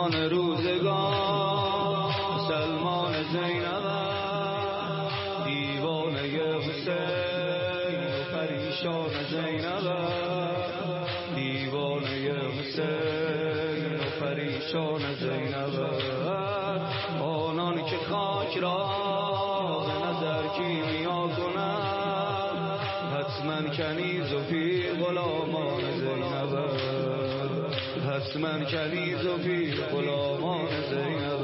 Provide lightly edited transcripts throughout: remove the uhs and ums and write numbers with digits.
سلطان روزگار سلمان زینب دیوانه حسین و پریشان زینب دیوانه حسین و پریشان زینب آنان که خاک را به نظر کیمیا کنند حتما کنیز و پی غلامان زینب حتما کنیز و پی غلامان زینب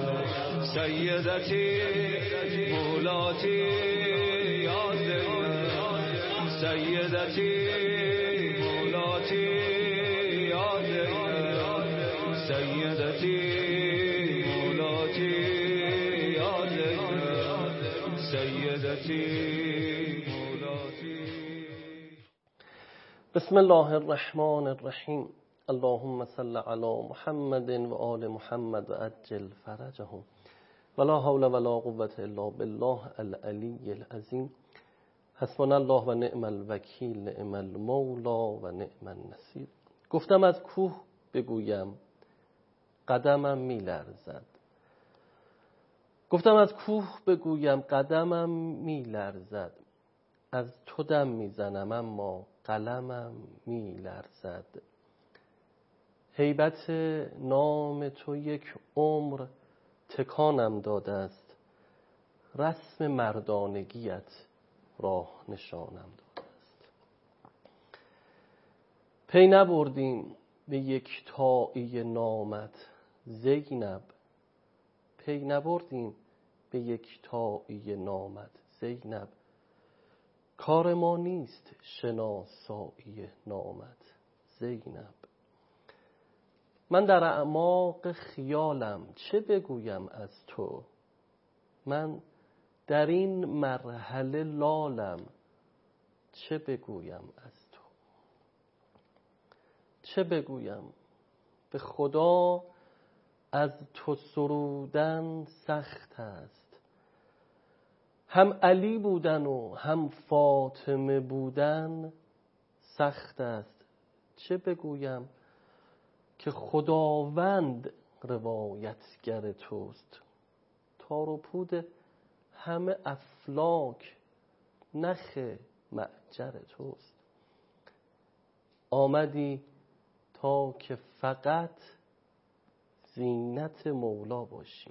سیدتی مولاتی یا زینب سیدتی مولاتی یا زینب سیدتی مولاتی یا زینب سیدتی مولاتی. بسم الله الرحمن الرحیم. اللهم صل علی محمد و آل محمد و عجل فرجهم ولا حول ولا قوة الا بالله العلی العظیم. حسبنا الله و نعم الوکیل نعم المولا و نعم النصیر. گفتم از کوه بگویم قدمم میلرزد. گفتم از کوه بگویم قدمم میلرزد. از تو دم میزنم اما قلمم میلرزد. هیبت نام تو یک عمر تکانم داده است. رسم مردانگیت راه نشانم داده است. پی نبردیم به یک تایی نامت زینب. پی نبردیم به یک تایی نامت زینب. کار ما نیست شناسایی نامت زینب. من در اعماق خیالم چه بگویم از تو. من در این مرحله لالم چه بگویم از تو. چه بگویم به خدا از تو سرودن سخت است. هم علی بودن و هم فاطمه بودن سخت است. چه بگویم که خداوند روایتگر توست. تار و پود همه افلاک نخ معجر توست. آمدی تا که فقط زینت مولا باشی،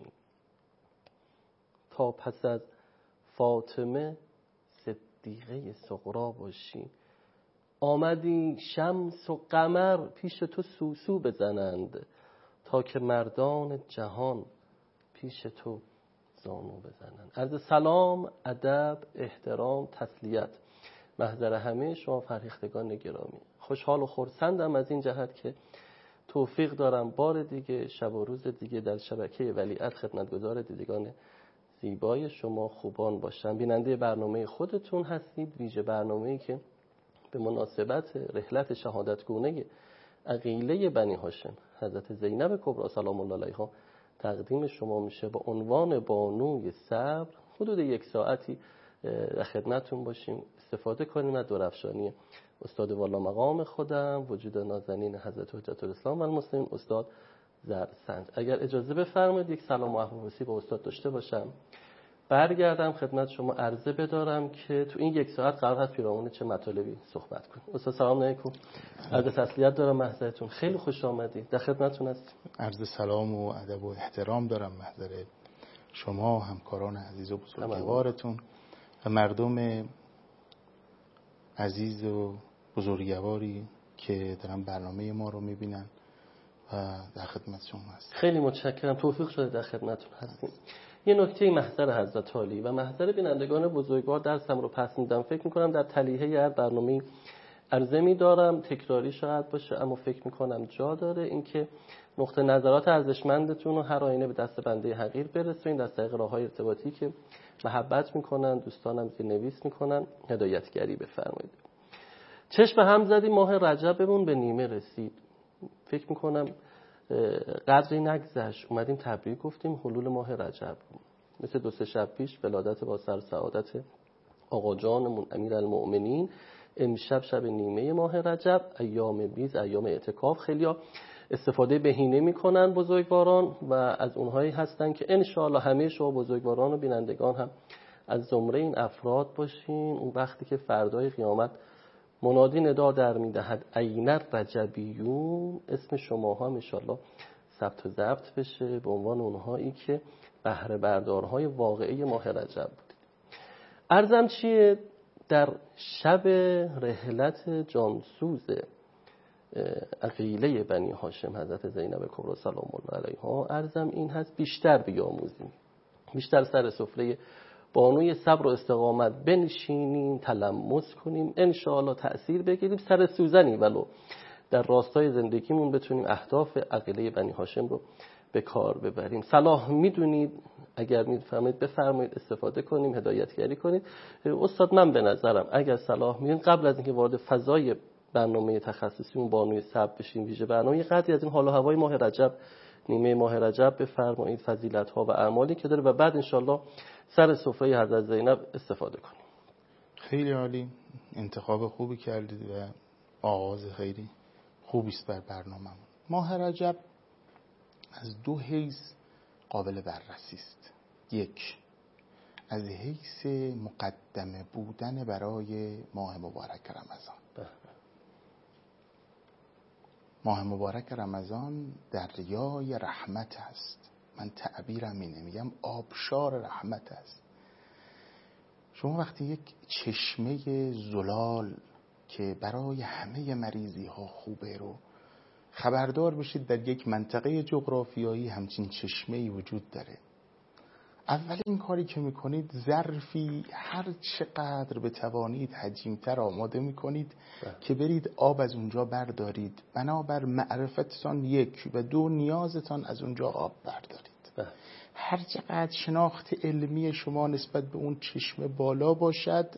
تا پس از فاطمه صدیقه صغرا باشی. آمدی شمس و قمر پیش تو سوسو بزنند، تا که مردان جهان پیش تو زانو بزنند. عرض سلام، ادب، احترام، تسلیت محضر همه شما فرهیختگان گرامی. خوشحال و خرسندم از این جهت که توفیق دارم بار دیگه شب و روز دیگه در شبکه ولیعهد خدمتگزار دیدگان زیبای شما خوبان باشم. بیننده برنامه خودتون هستید، ویژه برنامه‌ای که به مناسبت رحلت شهادتگونه عقیله بنی هاشم حضرت زینب کبری سلام الله علیها تقدیم شما میشه. با عنوان بانوی صبر حدود یک ساعتی در خدمتتون باشیم، استفاده کنیم از درفشانی استاد والا مقام خودم، وجود نازنین حضرت حجت الاسلام و المسلمین استاد زرسنج. اگر اجازه بفرمایید یک سلام و احوالپرسی با استاد داشته باشم، برگردم خدمت شما عرضه بدارم که تو این یک ساعت قرار هست پیرامون چه مطالبی صحبت کنیم. استاد سلام علیکم، عرض تسلیت دارم محضرتون، خیلی خوش آمدید، در خدمتتون هستم. عرض سلام و ادب و احترام دارم محضر شما، همکاران عزیز و بزرگوارتون و مردم عزیز و بزرگواری که دارن برنامه ما رو میبینن و در خدمت شما هستم. خیلی متشکرم، توفیق شده در خدمتتون هستیم. یه نکته محضر حضرت عالی و محضر بینندگان بزرگوار درسم رو پس میدم. فکر میکنم در تلیحه هر برنامه عرضه میدارم، تکراری شاید باشه اما فکر میکنم جا داره اینکه نقطه نظرات ارزشمندتون رو هر آینه به دست بنده حقیر برسونید از طریق راه‌های ارتباطی که محبت میکنن، دوستانم زیرنویس میکنن، هدایتگری بفرمایید. چشم هم زدیم، ماه رجبمون به نیمه رسید. فکر میکنم قدری نگذشت اومدیم تبریک گفتیم حلول ماه رجب. مثل 2-3 شب پیش ولادت با سر سعادت آقا جانمون امیرالمؤمنین، امشب شب نیمه ماه رجب، ایام بیز، ایام اعتکاف. خیلیا استفاده بهینه میکنن بزرگواران و از اونهایی هستن که انشاءالله همه شما بزرگواران و بینندگان هم از زمره این افراد باشین. اون وقتی که فردای قیامت منادی ندا در میدهد این رجبیون، اسم شما هم انشاءالله ثبت و ضبط بشه به عنوان اونهایی که بهره بردارهای واقعی ماه رجب بود. عرضم چیه؟ در شب رحلت جانسوز عقیله بنی هاشم حضرت زینب کبری سلام الله علیها، عرضم این هست بیشتر بیاموزیم، بیشتر سر سفره بانوی صبر و استقامت بنشینیم، تلمس کنیم، انشاءالله تأثیر بگیریم، سر سوزنی ولو در راستای زندگیمون بتونیم اهداف عقیله بنی هاشم رو به کار ببریم. صلاح میدونید، اگر میفهمید بفرمایید، استفاده کنیم، هدایتگری کنید. استاد من به نظرم اگر صلاح میدونید قبل از اینکه وارد فضای برنامه تخصصیمون بانوی صبر بشیم، ویژه برنامه قدری از این حال و هوای ماه رجب، نیمه ماه رجب بفرمایید، فضیلت ها و اعمالی که داره و بعد انشالله سر سفره حضرت زینب استفاده کنیم. خیلی عالی، انتخاب خوبی کردید و آغاز خیلی خوبی است بر برنامه‌مون. ماه رجب از دو حیث قابل بررسی است. یک، از حیث مقدمه بودن برای ماه مبارک رمضان. ماه مبارک رمضان دریای رحمت است. من تعبیرم اینه، میگم آبشار رحمت است. شما وقتی یک چشمه زلال که برای همه مریضی ها خوبه رو خبردار بشید در یک منطقه جغرافیایی همچین چشمه‌ای وجود داره، اولین کاری که میکنید ظرفی هر چقدر بتوانید حجیمتر آماده میکنید که برید آب از اونجا بردارید، بنابر معرفتتان یک و دو نیازتان از اونجا آب بردارید. هر چقدر شناخت علمی شما نسبت به اون چشمه بالا باشد،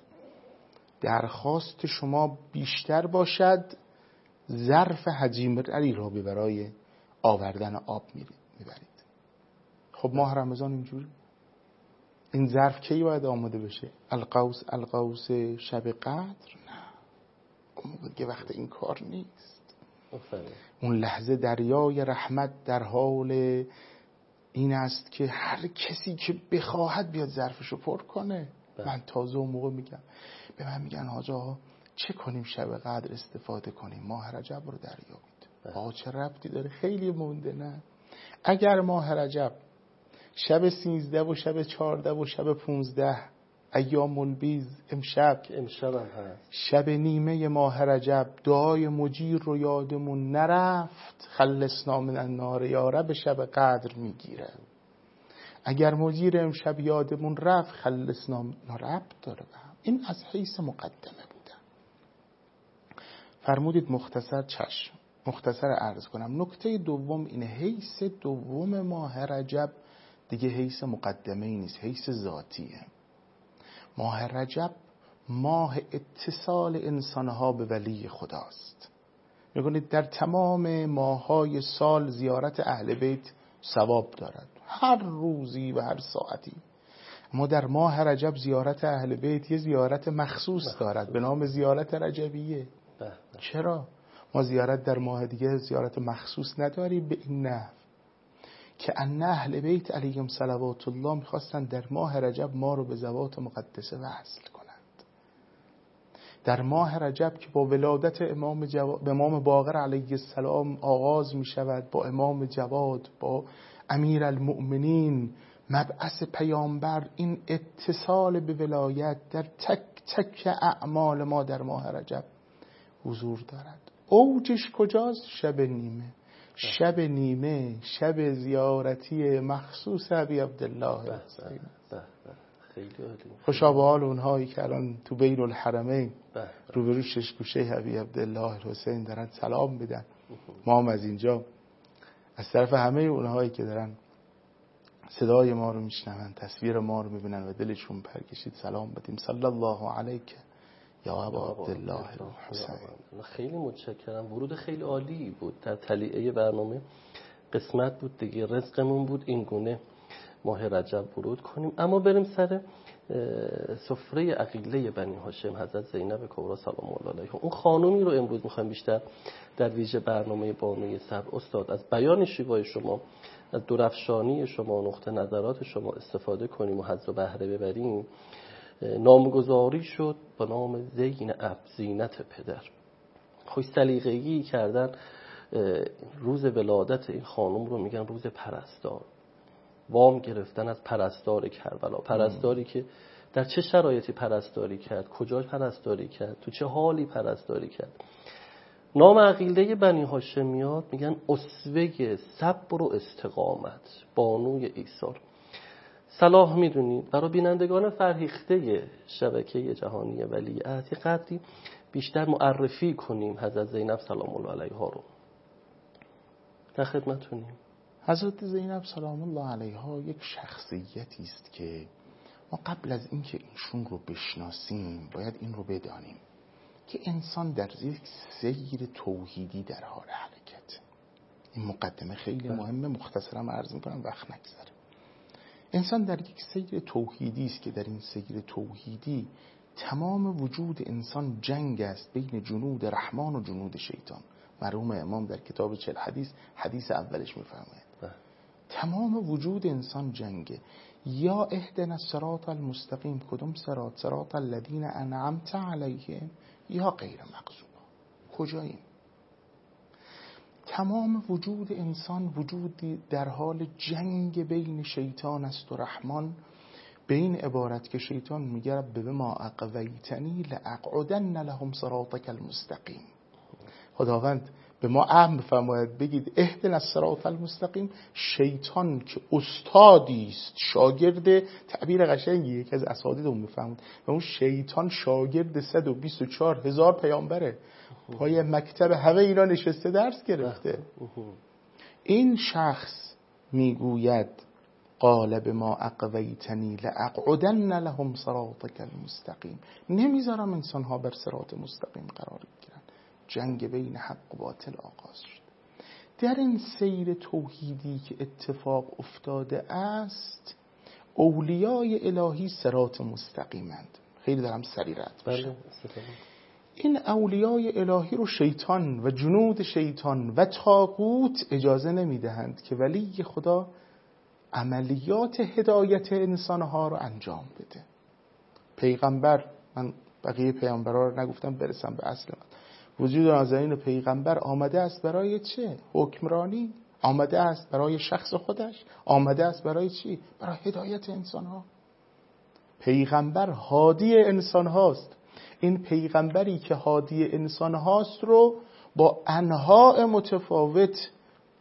درخواست شما بیشتر باشد، ظرف حجیم‌تری را به برای آوردن آب میبرید. خب ماه رمضان اینجوری، این ظرف کی باید آماده بشه؟ القوس شب قدر؟ نه، اون موقع که وقت این کار نیست. اون لحظه دریای رحمت در حال این است که هر کسی که بخواهد بیاد ظرفشو پر کنه. من تازه اون موقع میگم، به من میگن حاج آقا چه کنیم شب قدر استفاده کنیم؟ ماه رجب رو دریابید. آقا چه ربطی داره؟ خیلی مونده. نه، اگر ماه رجب شب 13 و شب 14 و شب 15 ایام البیض امشب هم هست، شب نیمه ماه رجب دعای مجیر رو یادمون نرفت، خلصنا من النار یا رب، شب قدر میگیره. اگر مجیر امشب یادمون رفت خلصنا رب داره. این از حیث مقدمه بودن. فرمودید مختصر، چشم مختصر عرض کنم. نکته دوم اینه، حیث دوم ماه رجب دیگه حیث مقدمه ای نیست، حیث ذاتیه. ماه رجب ماه اتصال انسانها به ولی خداست. میگونید در تمام ماه‌های سال زیارت اهل بیت ثواب دارد، هر روزی و هر ساعتی. اما در ماه رجب زیارت اهل بیت یه زیارت مخصوص دارد به نام زیارت رجبیه. چرا؟ ما زیارت در ماه دیگه زیارت مخصوص نداریم به این نحو که ان اهل بیت علیهم صلوات الله میخواستن در ماه رجب ما رو به ذوات مقدسه وصل کنند. در ماه رجب که با ولادت امام باقر علیه السلام آغاز میشود، با امام جواد، با امیر المؤمنین، مبعث پیامبر، این اتصال به ولایت در تک تک اعمال ما در ماه رجب حضور دارد. اوجش کجاست؟ شب نیمه. شب نیمه شب زیارتی مخصوص ابی عبدالله. خیلی عالی. خوشا به حال اونهایی که الان تو بین الحرمین روبرو ششگوشه ابی عبدالله الحسین دارن سلام بدن. ما هم از اینجا از طرف همه اونهایی که دارن صدای ما رو میشنون، تصویر ما رو میبینن و دلشون پرکشید سلام بدیم. صلی الله علیک یا ابا عبدالله الحسین. خیلی متشکرم. ورود خیلی عالی بود. در تلیعه برنامه قسمت بود دیگه، رزقمون بود این گونه ماه رجب ورود کنیم. اما بریم سر سفره عقیله بنی هاشم حضرت زینب کبرا سلام الله علیها. اون خانومی رو امروز میخوایم بیشتر در ویژه برنامه بانوی صبر استاد از بیان شیوای شما، از درفشانی شما، نقطه نظرات شما استفاده کنیم و حظ و بهره ببریم. نامگذاری شد با نام زینب، زینت پدر. خوش سلیقه‌ای کردن روز ولادت این خانم رو میگن روز پرستار. وام گرفتن از پرستار کربلا، پرستاری که در چه شرایطی پرستاری کرد، کجا پرستاری کرد، تو چه حالی پرستاری کرد. نام عقیله بنی هاشمیات میگن اسوه صبر و استقامت، بانوی ایثار. صلاح میدونید برای بینندگان فرهیخته شبکه جهانی ولیعهد یه قدری بیشتر معرفی کنیم حضرت زینب سلام الله علیها رو. در خدمتتونیم. حضرت زینب سلام الله علیها یک شخصیتی است که ما قبل از اینکه ایشون رو بشناسیم باید این رو بدانیم که انسان در یک سیر توحیدی در حال حرکت. این مقدمه خیلی مهمه، مختصرم عرض میکنم وقت نگذره. انسان در یک سیر توحیدی است که در این سیر توحیدی تمام وجود انسان جنگ است بین جنود رحمان و جنود شیطان. مرحوم امام در کتاب 40 حدیث اولش میفرماید تمام وجود انسان جنگه. یا اهدنا الصراط المستقیم، کدوم صراط؟ صراط الذین انعمت علیهم یا غیر مغضوب. کجاییم؟ تمام وجود انسان وجودی در حال جنگ بین شیطان است و رحمان، به این عبارت که شیطان میگه رب بما اغویتنی لاقعدن لهم صراطک المستقیم. خداوند به ما امر بفرماید بگید اهدنا الصراط المستقیم. شیطان که استادی است، شاگرد، تعبیر قشنگی یک از اساتیدمون میفهمید، و اون شیطان شاگرد 124,000 پیامبره، پای مکتب همه اینا نشسته درس گرفته. این شخص میگوید قال بما اغویتنی لاقعدن لهم صراطک المستقیم. نمیذارم انسان ها بر صراط مستقیم قرار بگیرن. جنگ بین حق و باطل آغاز شد. در این سیر توحیدی که اتفاق افتاده است، اولیای الهی صراط مستقیمند. خیلی دارم سریع رد میشم. این اولیای الهی رو شیطان و جنود شیطان و طاغوت اجازه نمیدهند که ولی خدا عملیات هدایت انسانها رو انجام بده. پیغمبر، من بقیه پیغمبرها رو نگفتم برسم به اصل من، وجود نازنین پیغمبر آمده است برای چه؟ حکمرانی؟ آمده است برای شخص خودش؟ آمده است برای چی؟ برای هدایت انسانها. پیغمبر هادی انسانهاست. این پیغمبری که هادی انسانهاست رو با انواع متفاوت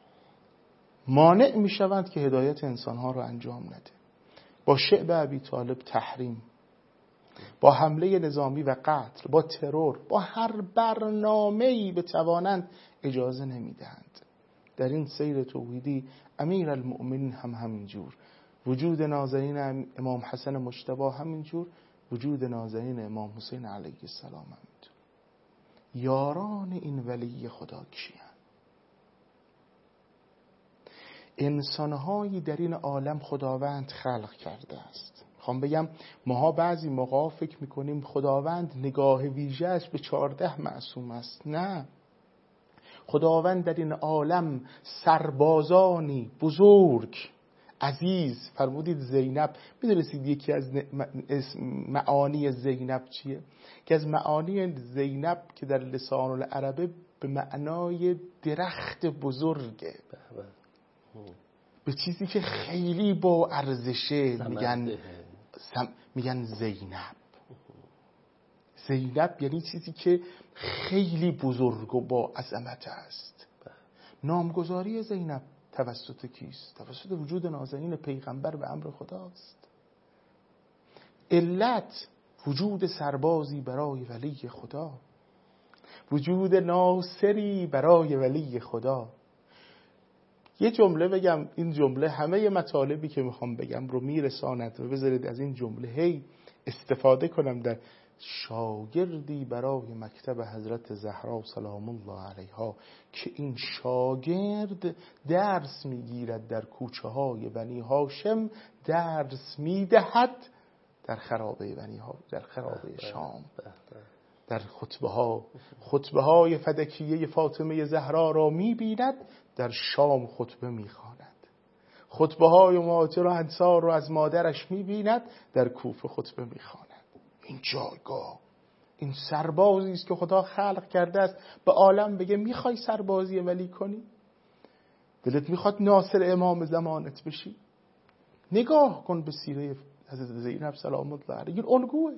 مانع می شوند که هدایت انسانها رو انجام نده. با شعب ابی طالب تحریم، با حمله نظامی و قتل، با ترور، با هر برنامه‌ای بتوانند اجازه نمیدهند. در این سیر توحیدی امیر المؤمنین هم همینجور، وجود نازنین امام حسن مجتبی همینجور، وجود نازنین امام حسین علیه السلام همینجور. یاران این ولی خدا کیان؟ انسانهایی در این عالم خداوند خلق کرده است. میخوام بگم ماها بعضی موقع فکر میکنیم خداوند نگاه ویژه‌اش به 14 معصوم است. نه، خداوند در این عالم سربازانی بزرگ عزیز فرمودید. زینب، میدونستید یکی از معانی زینب چیه؟ که از معانی زینب که در لسان العربه به معنای درخت بزرگه، به چیزی که خیلی با ارزشه میگن زینب. زینب یعنی چیزی که خیلی بزرگ و با عظمت است. نامگذاری زینب توسط کیست؟ توسط وجود نازنین پیغمبر به امر خداست. علت وجود سربازی برای ولی خدا، وجود ناصری برای ولی خدا. یه جمله بگم، این جمله همه مطالبی که میخوام بگم رو میرساند و بذارید از این جمله هی استفاده کنم. در شاگردی برای مکتب حضرت زهرا سلام الله علیها که این شاگرد درس میگیرد در کوچه های بنی هاشم، درس میدهد در خرابه بنی ها، در خرابه شام، در خطبه های فدکیه فاطمه زهرا را می‌بیند، در شام خطبه می‌خواند. خطبه های مهاجر و انصار را از مادرش می‌بیند، در کوفه خطبه می‌خواند. این جایگاه، این سربازی است که خدا خلق کرده است به عالم بگه میخوای سربازی ولی کنی؟ دلت میخواد ناصر امام زمانت بشی؟ نگاه کن به سیره حضرت زینب سلام الله علیها، این الگوه.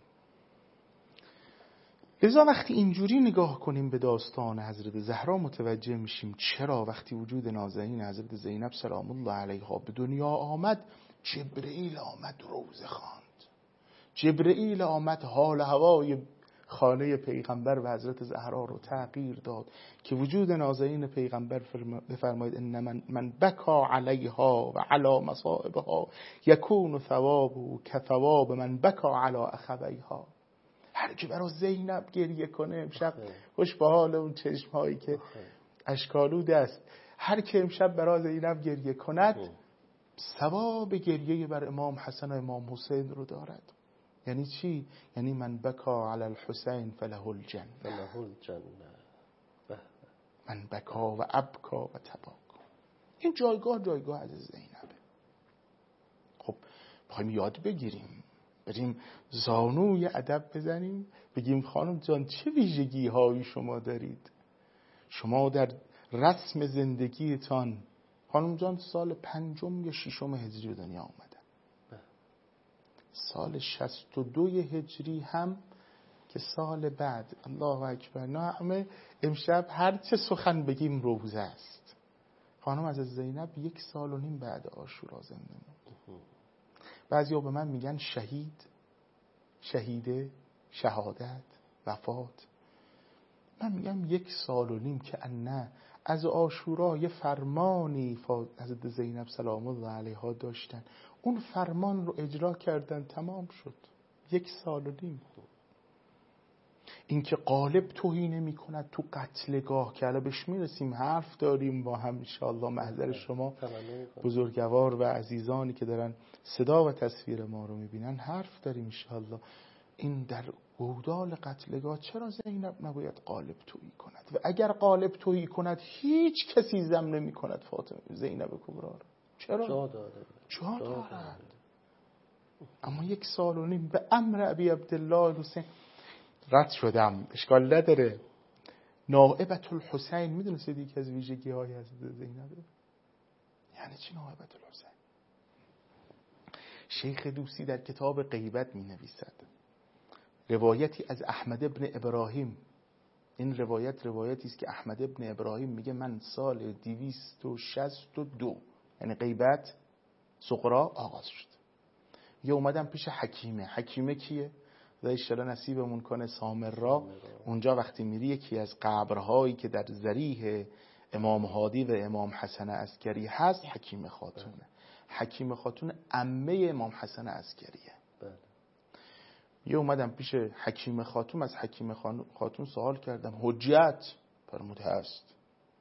لذا وقتی اینجوری نگاه کنیم به داستان حضرت زهرا متوجه میشیم چرا وقتی وجود نازنین حضرت زینب سلام الله علیها به دنیا آمد، جبرئیل آمد روزه خواند. جبرئیل آمد حال هوای خانه پیغمبر و حضرت زهرا رو تغییر داد که وجود نازنین پیغمبر بفرمایید ان من بکا علیها و علی مصائبها یکون ثوابه کثواب من بکا علی اخویها. هر کی برای زینب گریه کنه امشب خوش به حال اون چشمهایی که اشکالود است، هر کی امشب برای زینب گریه کند ثواب گریه بر امام حسن و امام حسین رو دارد. یعنی چی؟ یعنی من بکا علی الحسین فله الجنه، من بکا و ابکا و تباکا. این جایگاه عزیز زینبه. خب بخوایم یاد بگیریم، بریم زانوی ادب بزنیم، بگیم خانم جان چه ویژگی هایی شما دارید؟ شما در رسم زندگیتان، خانم جان سال 5 یا 6 هجری به دنیا آمدن، سال 62 هجری هم که سال بعد، الله اکبر، نعمه امشب هر چه سخن بگیم روزه است. خانم از زینب 1.5 سال بعد عاشورا زنده موند. بعضیا به من میگن شهیده، شهادت، وفات. من میگم 1.5 سال که نه از عاشورا یه فرمانی حضرت زینب سلام الله علیها داشتن، اون فرمان رو اجرا کردن، تمام شد. 1.5 سال. این که غالب توهی نمی کند تو قتلگاه که الان بهش میرسیم، حرف داریم با هم انشاءالله. محضر شما بزرگوار و عزیزانی که دارن صدا و تصویر ما رو میبینن حرف داریم انشاءالله. این در گودال قتلگاه چرا زینب نباید غالب تویی کند؟ و اگر غالب تویی کند هیچ کسی ضم نمی کند فاطمه زینب کبرا رو. چرا؟ جا دارد. اما 1.5 سال به امر ابی عبدالله حسین رد شدم، اشکال نداره. نائبت الحسین، میدونستید یکی از ویژگی های حضرت زینبه؟ یعنی چی نائبت الحسین؟ شیخ دوسی در کتاب غیبت می نویسد روایتی از احمد ابن ابراهیم. این روایتی است که احمد ابن ابراهیم میگه من سال 262 یعنی غیبت صغرا آغاز شد. یه اومدم پیش حکیمه کیه؟ خدای انشالله نصیبمون کنه سامرا. اونجا وقتی میری یکی از قبرهایی که در ضریح امام هادی و امام حسن عسکری هست حکیمه خاتونه. حکیمه خاتون عمه امام حسن عسکریه. یه اومدم پیش حکیمه خاتون، از حکیمه خاتون سوال کردم حجت؟ فرمود هست.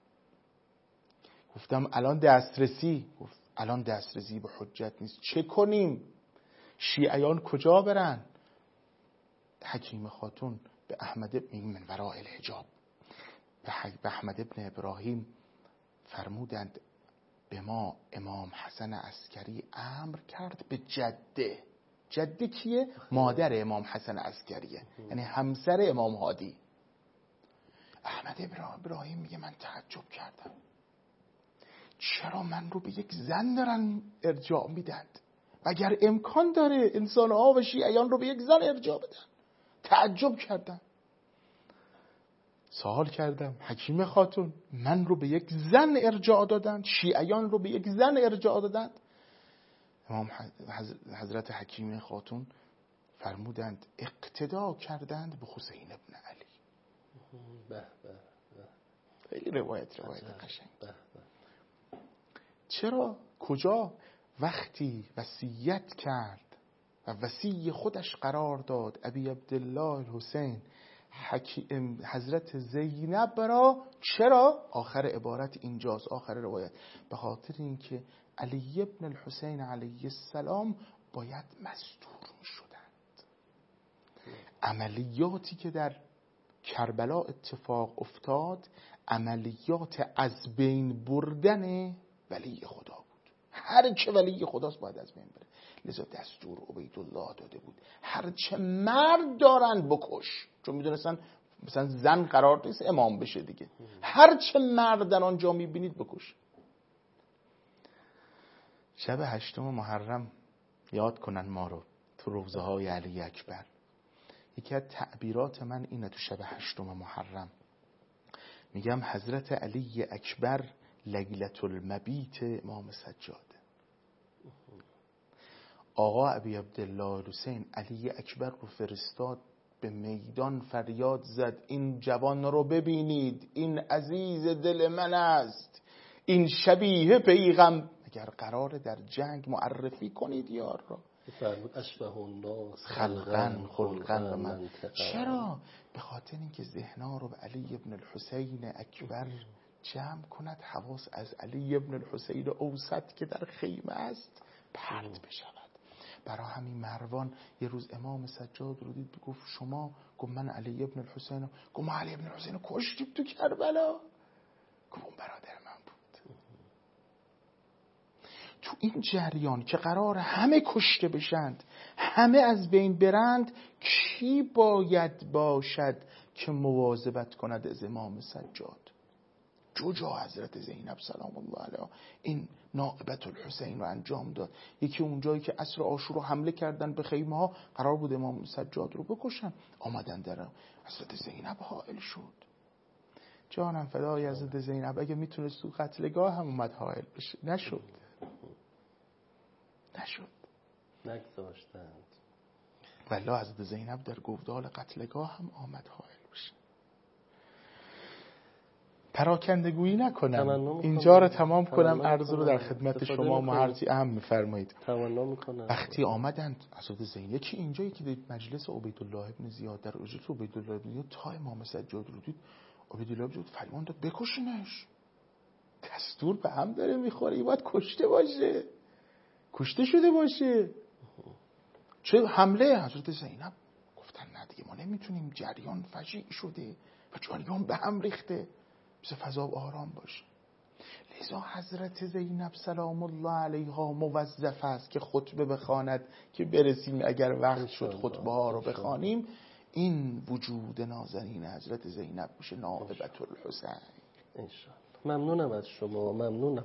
گفتم الان دسترسی؟ گفت الان دسترسی به حجت نیست. چه کنیم؟ شیعیان کجا برن؟ حکیمه خاتون به احمد من وراء الحجاب به احمد ابن ابراهیم فرمودند به ما امام حسن عسکری امر کرد به جده کیه؟ مادر امام حسن عسکریه، یعنی همسر امام هادی. احمد ابراهیم میگه من تعجب کردم، چرا من رو به یک زن دارن ارجاع میدند؟ اگر امکان داره انسان‌ها و شیعیان رو به یک زن ارجاع بدن. تعجب کردم، سوال کردم حکیمه خاتون من رو به یک زن ارجاع دادند، شیعیان رو به یک زن ارجاع دادند؟ امام حضرت حکیمه خاتون فرمودند اقتدا کردند به حسین ابن علی. خیلی روایت قشنگ. چرا؟ کجا؟ وقتی وصیت کرد و وصی خودش قرار داد ابی عبدالله الحسین حضرت زینب را. چرا؟ آخر عبارت اینجاست، آخر روایت، به خاطر اینکه علی ابن الحسین علیه السلام باید مستور می شدند. عملیاتی که در کربلا اتفاق افتاد عملیات از بین بردن ولی خدا بود. هر چه ولی خداست باید از بین بره. لذا دستور عبیدالله داده بود هر چه مرد دارند بکش، چون میدونستن مثلا زن قرار نیست امام بشه دیگه. هر چه مرد در آنجا میبینید بکش. شب 8 محرم یاد کنن ما رو تو روضه های علی اکبر. یکی از تعبیرات من اینه تو شب 8 محرم میگم حضرت علی اکبر لیلة المبیت امام سجاد. آقا ابی عبدالله حسین علی اکبر رو فرستاد به میدان، فریاد زد این جوان رو ببینید، این عزیز دل من است، این شبیه پیغمبر. اگر قرار در جنگ معرفی کنید یار را، فرمود اشبه الناس خلقا خلقا و منطقا. چرا؟ به خاطر اینکه ذهنها رو به علی ابن الحسین اکبر جمع کند، حواس از علی ابن الحسین اوسط که در خیمه است پرت بشود. برای همین مروان یه روز امام سجاد رو دید، گفت شما؟ گفت من علی ابن الحسین. گفت ما علی ابن الحسین رو کشتیم تو کربلا. گفت اون برادر من بود. تو این جریان که قرار همه کشته بشند، همه از بین برند، کی باید باشد که مواظبت کند از امام سجاد؟ جوجا حضرت زینب سلام الله علیها این نائبت الحسین رو انجام داد. یکی اونجایی که عصر عاشورا حمله کردن به خیمه ها، قرار بود امام سجاد رو بکشن، آمدن در حضرت زینب حائل شد. جانم فدای حضرت زینب، اگه میتونست تو قتلگاه هم اومد حائل بشه، نشد. نگذاشتند. والله حضرت زینب در گودال قتلگاه هم آمد حائل بشه. پراکندگویی نکنم، اینجا رو تمام کنم، عرض رو در خدمت شما محرزی اهم میفرمایید. وقتی آمدند حضرت زینب، یکی اینجایی که دید مجلس عبیدالله ابن زیاد، در اجلس عبیدالله ابن زیاد تا امام سجاد رو دید، عبیدالله ابن زیاد فرمان داد بکشینش، دستور به هم داره میخوره، این باید کشته باشه، کشته شده باشه. چه حمله؟ حضرت زینب گفتن نه دیگه ما نمیتونیم، جریان فجیع شده و جریان به هم ریخته، بس فضا آرام باشه. لذا حضرت زینب سلام الله علیها موظف است که خطبه بخواند که برسیم اگر وقت شد خطبه ها رو بخوانیم. این وجود نازنین حضرت زینب میشه نائبت الحسین. انشاءالله. ممنونم از شما، ممنونم.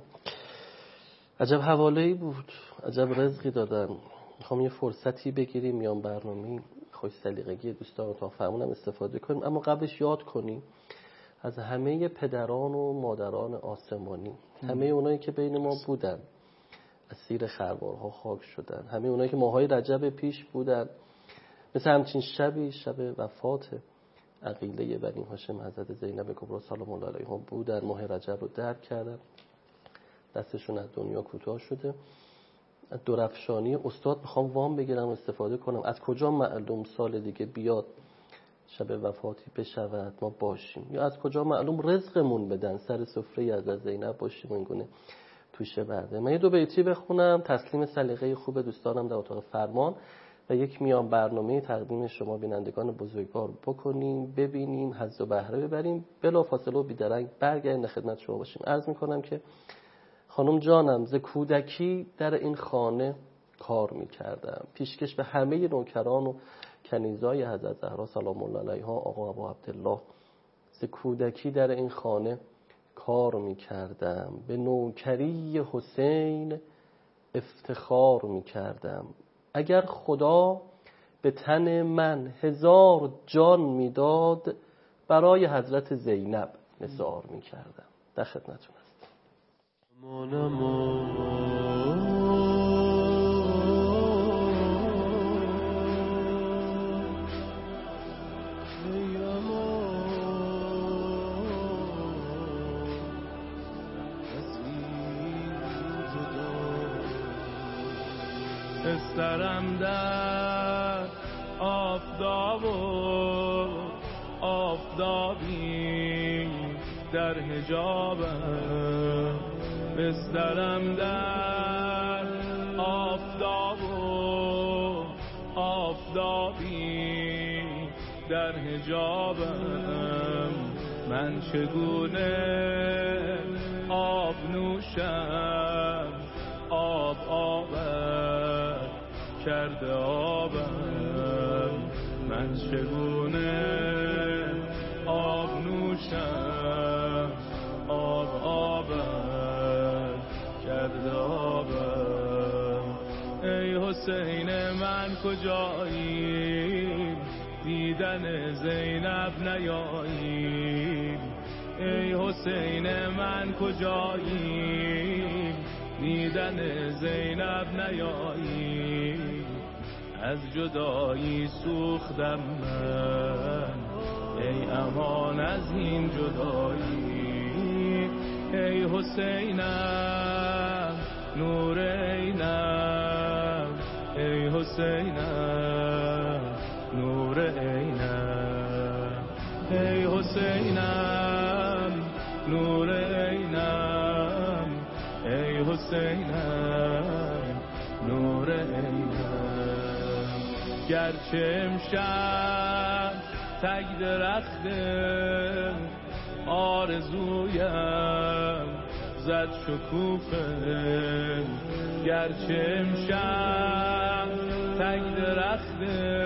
عجب حواله‌ای بود، عجب رزقی دادن. میخوام یه فرصتی بگیریم میان برنامه خوش سلیقگی دوستان رو تا فرمونم استفاده کنیم، اما قبلش یاد کنیم از همه پدران و مادران آسمانی، همه اونایی که بین ما بودن، اسیر خروارها خاک شدن، همه اونایی که ماهای رجب پیش بودن، مثل همچین شبی شب وفات عقیله بنی هاشم حضرت زینب کبرا سلام الله علیها بودن، ماه رجب رو درک کردن، دستشون از دنیا کوتاه شده. درفشانی استاد میخوام وام بگیرم استفاده کنم، از کجا معلوم سال دیگه بیاد شب وفاتی بشود ما باشیم، یا از کجا معلوم رزقمون بدن سر سفره از زینب باشیم و اینگونه توشه برده. من یه 2 بیتی بخونم تسلیم سلیقه خوب دوستانم در اتاق فرمان و یک میان برنامه تقدیم شما بینندگان بزرگوار بکنیم، ببینیم، حظ و بهره ببریم، بلافاصله و بیدرنگ برگردیم خدمت شما باشیم. عرض میکنم که خانم جانم ز کودکی در این خانه کار میکردم، پیشکش به همه نوکران و کنیزای حضرت زهرا سلام الله علیها، آقا ابو عبدالله، ز کودکی در این خانه کار میکردم، به نوکری حسین افتخار میکردم. اگر خدا به تن من 1000 جان میداد، برای حضرت زینب نثار میکردم. در خدمتتون هستم. استرم در آفتاب و آفتابی در حجابم، بسترم در آفتاب و آفتابی در حجابم، من چگونه آب نوشم، آب آبد کرده آبم، من چگونه آب نوشم، آب آبد کرده آبم. ای حسین من کجایی، دیدن زینب نیایی، ای حسین من کجایی، دیدن زینب نیایی، از جدایی سوختم من، ای امان از این جدایی، ای حسینم نور عینم، ای حسینم نور عینم، ای حسینم نور عینم، ای حسینم نور عینم. گرچه امشب تک درخت آرزویم زد شکوفه، گرچه امشب تک درخت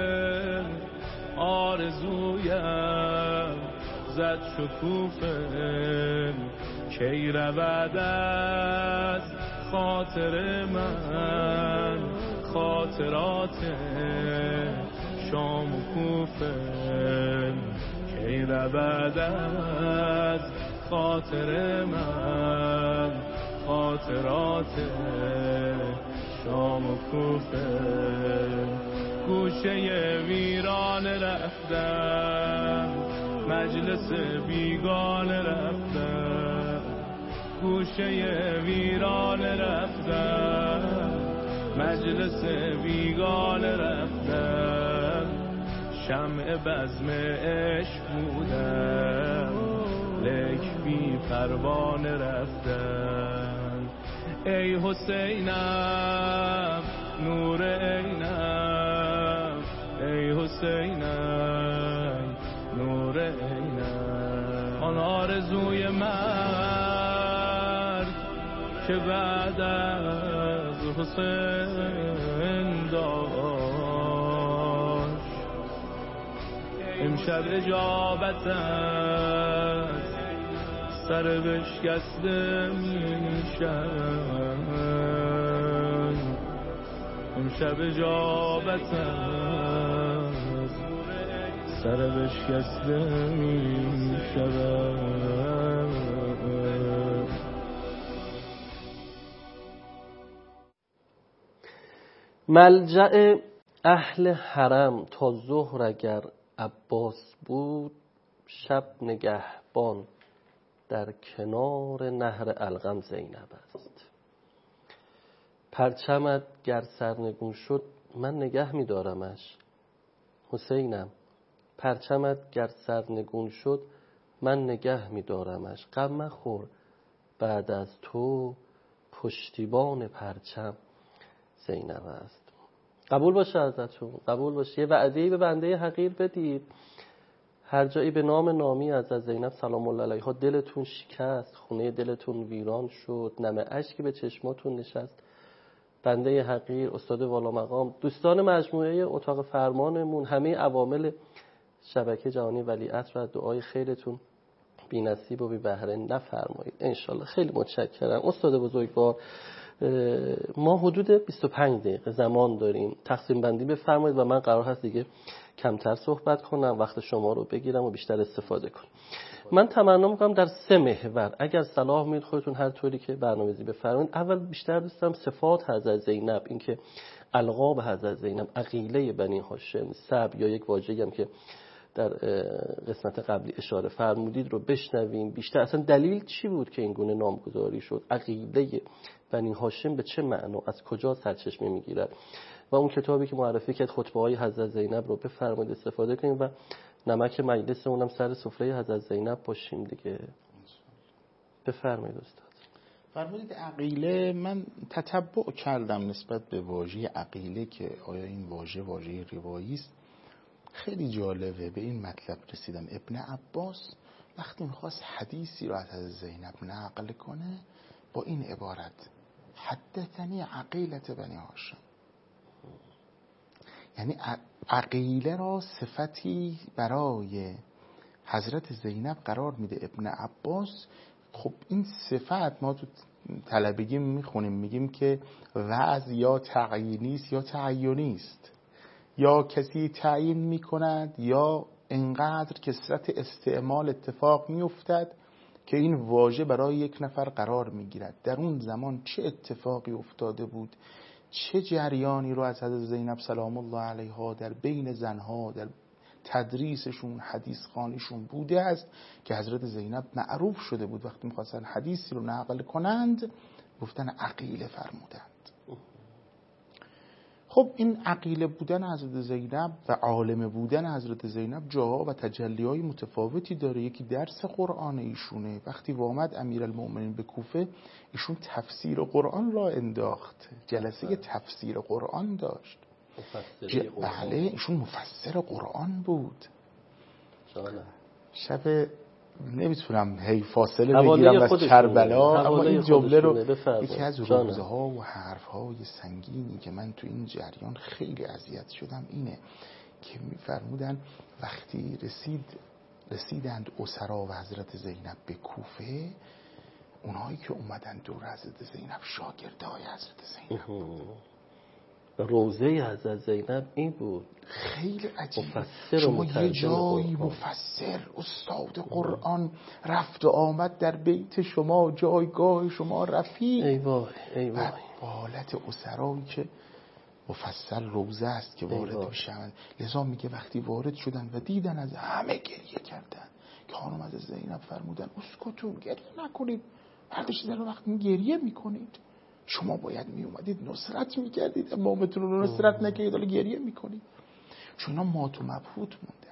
آرزویم زد شکوفه، کی رود از خاطر من خاطرات شام و کوفه، کی رود از خاطر من خاطرات شام و کوفه. گوشه ویران رفتم، مجلس بیگانه رفتم، گوشه ویران رفتم، مجلس بیگانه رفتم، شمع بزم عشق بودم لیک بی پروانه رفتم. ای حسینم نور عینم، ای حسینم نور عینم. آن آرزوی مرگ که بعد از حسین داشت، امشب اجابت است سر بشکسته میشم، امشب اجابت است سر بشکسته میشم. ملجأ اهل حرم تا ظهر اگر عباس بود، شب نگهبان در کنار نهر القم زینب است. پرچمت گر سرنگون شد من نگه می دارمش، حسینم پرچمت گر سرنگون شد من نگه می دارمش. غم مخور بعد از تو پشتیبان پرچم زینب است. قبول باشه ازتون، قبول باشه. یه وعده‌ای به بنده حقیر بدید، هر جایی به نام نامی از زینب سلام الله علیها دلتون شکست، خونه دلتون ویران شد، نم اشکی به چشماتون نشست، بنده حقیر، استاد والا مقام، دوستان مجموعه اتاق فرمانمون، همه عوامل شبکه جهانی ولیعصر را دعای خیرتون بی نصیب و بی بهره نفرمایید انشالله. خیلی متشکرم استاد بزرگوار. ما حدود 25 دقیقه زمان داریم، تقسیم بندی بفرمایید و من قرار هست دیگه کمتر صحبت کنم، وقت شما رو بگیرم و بیشتر استفاده کنم. من تمنا میکنم در 3 محور اگر صلاح میل خودتون هر طوری که برنامه‌ریزی بفرمایید. اول بیشتر دوست دارم صفات حضرت زینب، اینکه القاب حضرت زینب، عقیله بنی هاشم، سب یا یک واژه‌ای هم که در قسمت قبلی اشاره فرمودید رو بشنویم. بیشتر اصلا دلیل چی بود که این گونه نامگذاری شد، عقیده بنی هاشم به چه معنا، از کجا سرچشمه میگیرد، و اون کتابی که معرفی کرد خطبه‌های حضرت زینب رو بفرمایید استفاده کنیم و نمک مجلس اونم سر سفره حضرت زینب باشیم دیگه. بفرمایید استاد. فرمودید عقیله، من تتبع کردم نسبت به واژه عقیله که آیا این واژه روایی است. خیلی جالبه، به این مطلب رسیدم. ابن عباس وقتی میخواست حدیثی رو از زینب نقل کنه با این عبارت حدثنی عقیلة بنی هاشم، یعنی عقیله را صفتی برای حضرت زینب قرار میده ابن عباس. خب این صفت ما تو طلبگی میخونیم میگیم که وضع یا تعیینی است یا تعیینی است، یا کسی تعیین میکند یا انقدر کثرت استعمال اتفاق میافتد که این واژه برای یک نفر قرار میگیرد. در اون زمان چه اتفاقی افتاده بود، چه جریانی رو از حضرت زینب سلام الله علیها در بین زنها در تدریسشون حدیث خوانیشون بوده است که حضرت زینب معروف شده بود وقتی می‌خواستن حدیثی رو نقل کنند گفتن عقیله فرمودند. خب این عقیله بودن حضرت زینب و عالم بودن حضرت زینب جاها و تجلی‌های متفاوتی داره. یکی درس قرآن ایشونه. وقتی وامد امیرالمؤمنین به کوفه ایشون تفسیر قرآن را انداخت، جلسه تفسیر قرآن داشت. بله ایشون مفسر قرآن بود. شب نمیتونم هی فاصله بگیرم از کربلا، اما این جمله رو یکی از روزها و حرفهای سنگینی که من تو این جریان خیلی اذیت شدم اینه که میفرمودن وقتی رسیدند اسرا و حضرت زینب به کوفه، اونهایی که اومدن دور حضرت زینب شاگردای حضرت زینب، روزه حضرت زینب این بود. خیلی عجیب. شما یه جایی مفسر استاد قرآن رفت و آمد در بیت شما، جایگاه شما رفیق. ای وای ای وای. حالت اسرایی که مفسر روزه است که وارد میشن، لذا میگه وقتی وارد شدن و دیدن از همه گریه کردن که خانم از زینب فرمودن اسکتون، گریه نکنید، هرچی در وقت گریه میکنید شما باید می اومدید نصرت میکردید، امامتون رو نصرت نکردید، حالا گریه میکنید. چون اینا مات و مبهوت موندن.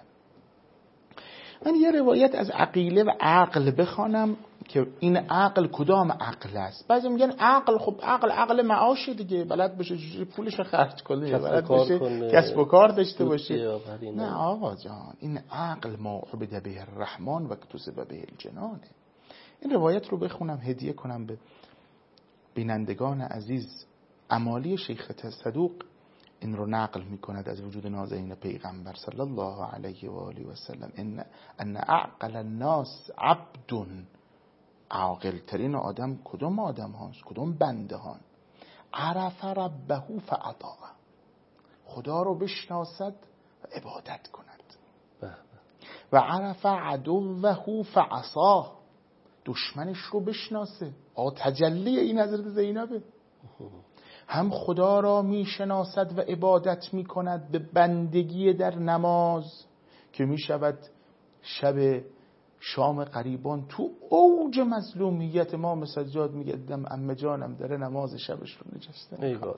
من یه روایت از عقیله و عقل بخوانم که این عقل کدام عقل است. بعضی میگن عقل، خب عقل معاشه دیگه، بلد بشه پولش خرج کنه، بلد بشه کسب و کار داشته باشه. نه آقا جان، این عقل ما عبد به الرحمن و اکتسب به الجنانه. این روایت رو بخونم هدیه کنم به بینندگان عزیز. امالی شیخ صدوق این رو نقل می کند از وجود نازنین پیغمبر صلی الله علیه و آله و سلم ان اعقل الناس عبد. عاقل ترین آدم کدوم آدم هاست، کدوم بنده هان؟ عرف ربه فاطاع، خدا رو بشناسد و عبادت کند. و عرف عدوه فعصاه، دشمنش رو بشناسه. تجلی این حضرت زینبه، هم خدا را می شناسد و عبادت می کند به بندگی در نماز که می شود شب شام قریبان تو اوج مظلومیت ما سجاد می گردم عمه جانم داره نماز شبش رو نجسته می کنه.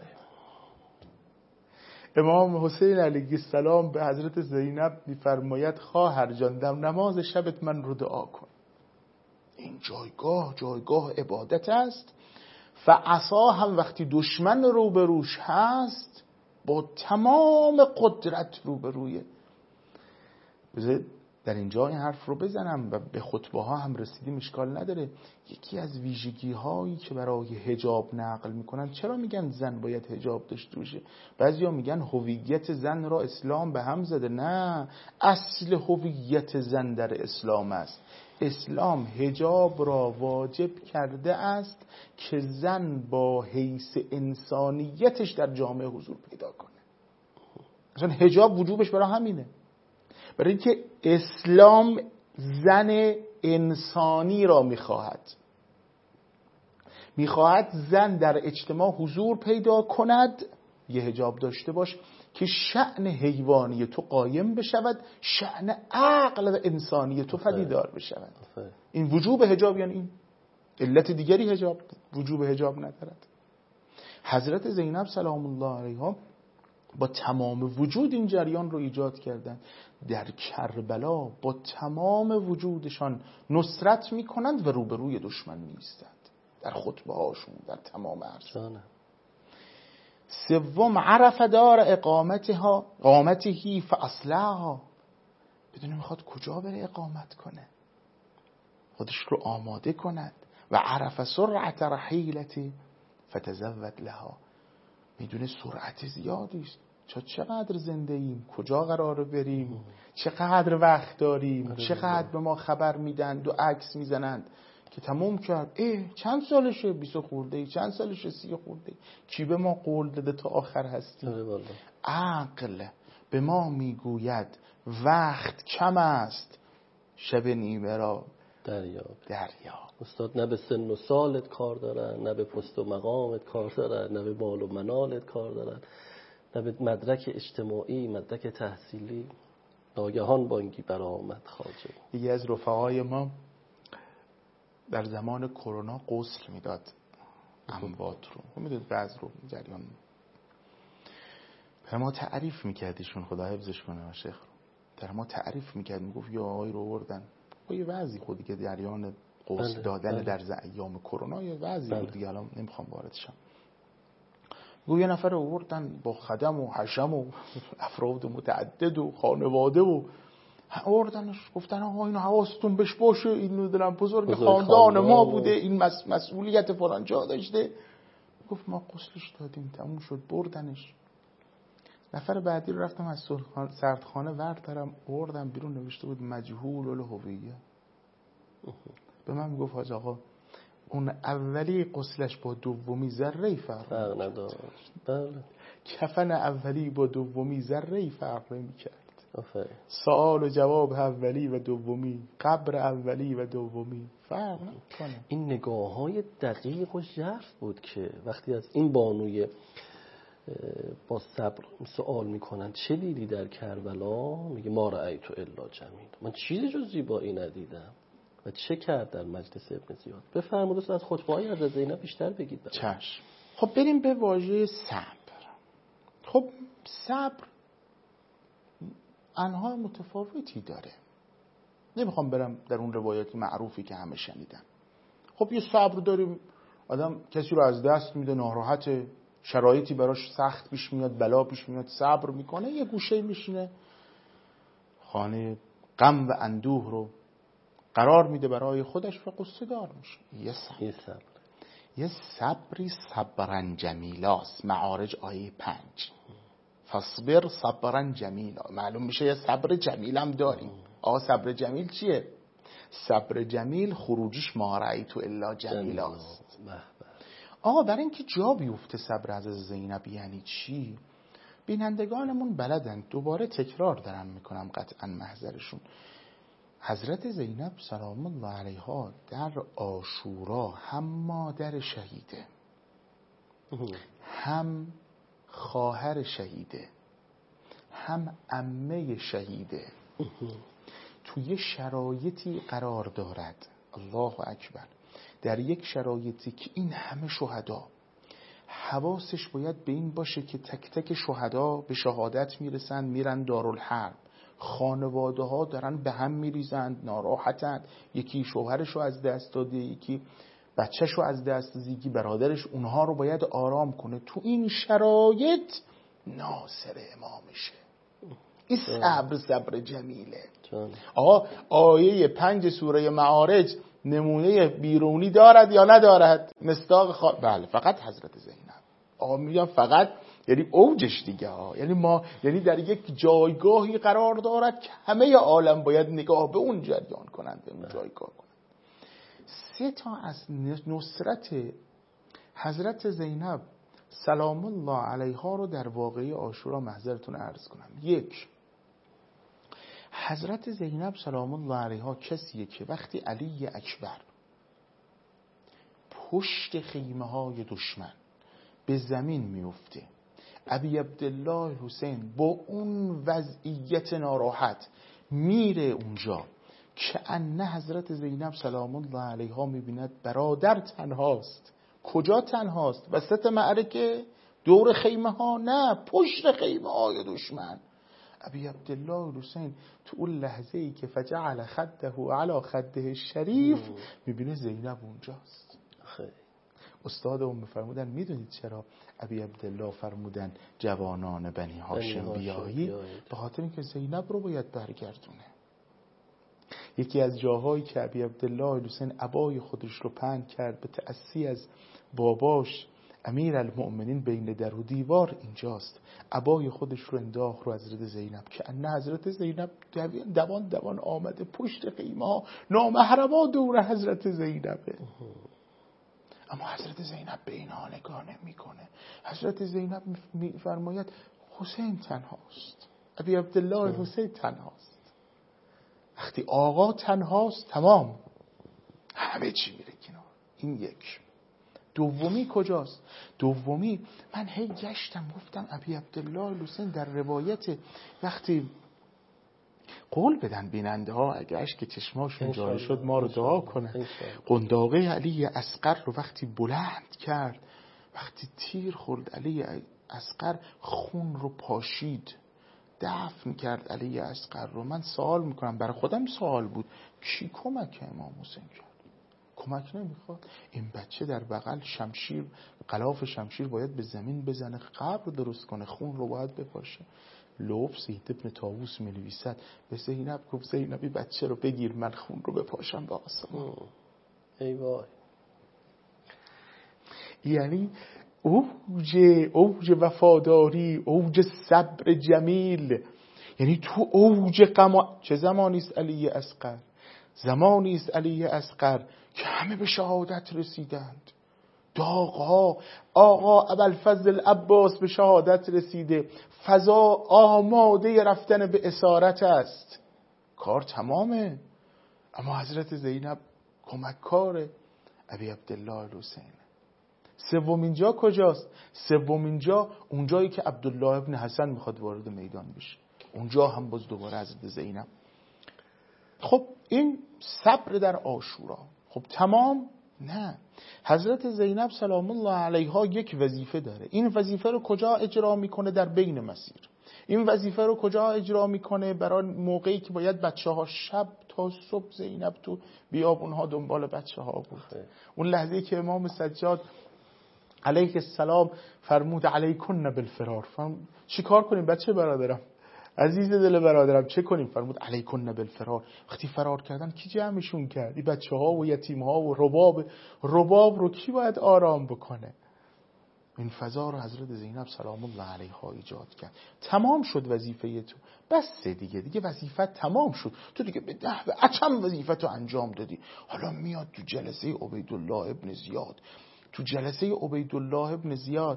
امام حسین علیه السلام به حضرت زینب می فرماید خواهر جان در نماز شبت من رو دعا کن. این جایگاه عبادت است. فعصا هم وقتی دشمن روبروش هست با تمام قدرت روبرویه. بذارید در اینجا این حرف رو بزنم و به خطبه ها هم رسیدیم، اشکال نداره. یکی از ویژگی هایی که برای حجاب نقل میکنن، چرا میگن زن باید حجاب داشته باشه؟ بعضیا میگن هویت زن را اسلام به هم زده. نه، اصل هویت زن در اسلام است. اسلام حجاب را واجب کرده است که زن با حیث انسانیتش در جامعه حضور پیدا کنه. اصلا حجاب وجوبش برای همینه، برای اینکه اسلام زن انسانی را میخواهد زن در اجتماع حضور پیدا کند، یه حجاب داشته باش که شأن حیوانی تو قایم بشود، شأن عقل و انسانی تو پدیدار بشود. این وجوب حجاب، یعنی این علت دیگری حجاب وجوب حجاب ندارد. حضرت زینب سلام الله علیها با تمام وجود این جریان رو ایجاد کردند. در کربلا با تمام وجودشان نصرت میکنند و روبروی دشمن نیستند. در خطبه هاشون، در تمام عرصه. جانم. سوم عرف دار اقامتهی فاصلحها، بدون میخواد کجا بره اقامت کنه، خودش رو آماده کند. و عرف سرعت رحیلتی فتزود لها، میدونه سرعت زیادی است، چقدر زنده ایم، کجا قراره بریم، چقدر وقت داریم، چقدر به ما خبر میدن و عکس میزنند که تموم کرد. چند سالشه؟ 20 خورده، چند سالشه؟ 30 خورده. کی به ما قول داده تا آخر هستیم؟ عقل به ما میگوید وقت کم است، شب نیمه را دریا. استاد نه به سن و سالت کار دارن، نه به پست و مقامت کار دارن، نه به مال و منالت کار دارن، نه به مدرک اجتماعی، مدرک تحصیلی. ناگهان بانگی برآمد خواجه. یکی از رفقای ما در زمان کرونا غسل میداد اموات رو، میداد بعض رو جریان به ما تعریف میکرد ایشون، خدا حفظش کنه شیخ رو، در ما تعریف میکرد، میگفت یا آقای رو بردن با یه وضعی خودی که جریان غسل دادن در ایام کرونا یه وضعی بود دیگه، الان نمیخوام وارد شم. یه نفر رو بردن با خدم و حشم و افراد متعدد و خانواده و آوردنش، گفتن آقا اینو حواستون بهش باشه، این دلم بزرگ خاندان ما بوده، این مسئولیت فلان جا داشته. گفت ما غسلش دادیم، تموم شد، بردنش. نفر بعدی رو رفتم از سردخانه وردارم آوردم بیرون، نوشته بود مجهول الهویه. به من میگفت حاج آقا اون اولی غسلش با دومی ذره فرق نداشت. بله. کفن اولی با دومی ذره فرق نمی‌کرد. سوال و جواب اولی و دومی، قبر اولی و دومی فرق نمی‌کنه. این نگاه‌های دقیق و ژرف بود که وقتی از این بانوی با صبر سوال میکنن چه دیدی در کربلا، میگه ما رأیت الا جمیل، من چیزی جز زیبایی ندیدم. و چه کرد در مجلس ابن زیاد؟ بفرمایید از خطبه‌های حضرت زینب بیشتر بگید. چشم. خب بریم به واژه صبر. خب صبر انواع متفاوتی داره، نمیخوام برم در اون روایات معروفی که همه شنیدن. خب یه صبر داریم، آدم کسی رو از دست میده، ناراحته، شرایطی براش سخت پیش میاد، بلا پیش میاد، صبر میکنه، یه گوشه میشینه، خانه غم و اندوه رو قرار میده برای خودش و قصه دار میشه. یه صبری صبرن جمیلاست، معارج آیه 5 فصبر صبرن جمیلا. معلوم میشه یه صبر جمیل هم داریم. صبر جمیل چیه؟ صبر جمیل خروجش ما رأیت الا جمیلاست. برای اینکه جا بیفته صبر از زینب یعنی چی، بینندگانمون بلدن، دوباره تکرار دارم میکنم قطعا محضرشون. حضرت زینب سلام الله علیها در عاشورا هم مادر شهیده، هم خواهر شهیده، هم عمه شهیده، توی شرایطی قرار دارد، الله اکبر، در یک شرایطی که این همه شهدا، حواسش باید به این باشه که تک تک شهدا به شهادت میرسن، میرن دارالحرب، خانواده ها دارن به هم میریزند، ناراحتند، یکی شوهرش رو از دست داده، یکی بچهش رو از دست داده، یکی برادرش، اونها رو باید آرام کنه. تو این شرایط ناصر امامشه. این صبر جمیله. آیه 5 سوره معارج نمونه بیرونی دارد یا ندارد؟ مصداق بله، فقط حضرت زینب. میگم فقط یعنی اوجش دیگه یعنی در یک جایگاهی قرار دارد که همه عالم باید نگاه به اون جریان کنند، به اون جایگاه کنند. 3 تا از نصرت حضرت زینب سلام الله علیها رو در واقعه عاشورا محضرتون عرض کنم. 1، حضرت زینب سلام الله علیها کسیه که وقتی علی اکبر پشت خیمه های دشمن به زمین میفته، ابی عبدالله حسین با اون وضعیت ناراحت میره اونجا که انه حضرت زینب سلام الله علیها میبیند برادر تنهاست. کجا تنهاست؟ وسط معرکه، دور خیمه ها؟ نه، پشت خیمه های دشمن. ابی عبدالله حسین تو اون لحظه ای که فجعل خده علی خده شریف میبینه زینب اونجاست. استادمون فرمودن میدونید چرا ابی عبدالله فرمودن جوانان بنی هاشم بیایید؟ به خاطر اینکه زینب رو باید برگردونه. یکی از جاهایی که ابی عبدالله حسین عبای خودش رو پهن کرد به تأسی از باباش امیرالمؤمنین بین در و دیوار اینجاست. عبای خودش رو انداخت رو حضرت زینب که ان حضرت زینب دوان آمده پشت خیمه ها، نامحرما دور حضرت زینبه. اما حضرت زینب به اینها نگاه نمی‌کنه. حضرت زینب می‌فرماید حسین تنهاست، ابی عبدالله حسین تنهاست. وقتی آقا تنهاست تمام همه چی میره کنار. این یک. دومی کجاست؟ دومی من هی گشتم گفتم ابی عبدالله حسین در روایت وقتی قول بدن بیننده ها اگه اشک چشماشون جاری شد ما رو دعا کنن، قنداقه علی اصغر رو وقتی بلند کرد، وقتی تیر خورد علی اصغر خون رو پاشید، دفن کرد علی اصغر رو. من سوال میکنم، برای خودم سوال بود، کی کمک امام حسین کرد؟ کمک نمیخواد. این بچه در بغل شمشیر، غلاف شمشیر باید به زمین بزنه، قبر درست کنه، خون رو باید بپاشه. لوف سید ابن طاووس می‌نویسد به زینب گفت زینبی بچه رو بگیر من خون رو بپاشم به آسمان. ای وای. یعنی اوج وفاداری، اوج صبر جمیل، یعنی تو اوج چه زمانی است علی اصغر؟ زمانی است علی اصغر که همه به شهادت رسیدند. داغ‌ها، آقا ابوالفضل عباس به شهادت رسیده، فضا آماده رفتن به اسارت است، کار تمامه. اما حضرت زینب کمککار ابی عبدالله حسین. سومین جا کجاست؟ سومین جا اونجایی که عبدالله ابن حسن میخواد وارد میدان بشه، اونجا هم باز دوباره حضرت زینب. خب این صبر در عاشورا. خب تمام؟ نه. حضرت زینب سلام الله علیها یک وظیفه داره. این وظیفه رو کجا اجرا میکنه؟ در بین مسیر. این وظیفه رو کجا اجرا میکنه؟ برای موقعی که باید بچه ها شب تا صبح زینب تو بیابونها دنبال بچه ها بود. اون لحظه‌ای که امام سجاد علیه السلام فرمود علیکن بالفرار، چی کار کنیم بچه برادرم، عزیز دل برادرم، چه کنیم؟ فرمود علیکن بالفرار. وقتی فرار کردن کی جمعشون کرد؟ این بچه ها و یتیم ها و رباب رو کی باید آرام بکنه؟ این فضا رو حضرت زینب سلام الله علیها ایجاد کرد. تمام شد وظیفه تو، بس دیگه وظیفه تمام شد. تو دیگه به نحو اچم وظیفه تو انجام دادی. حالا میاد تو جلسه عبیدالله ابن زیاد. تو جلسه عبیدالله ابن زیاد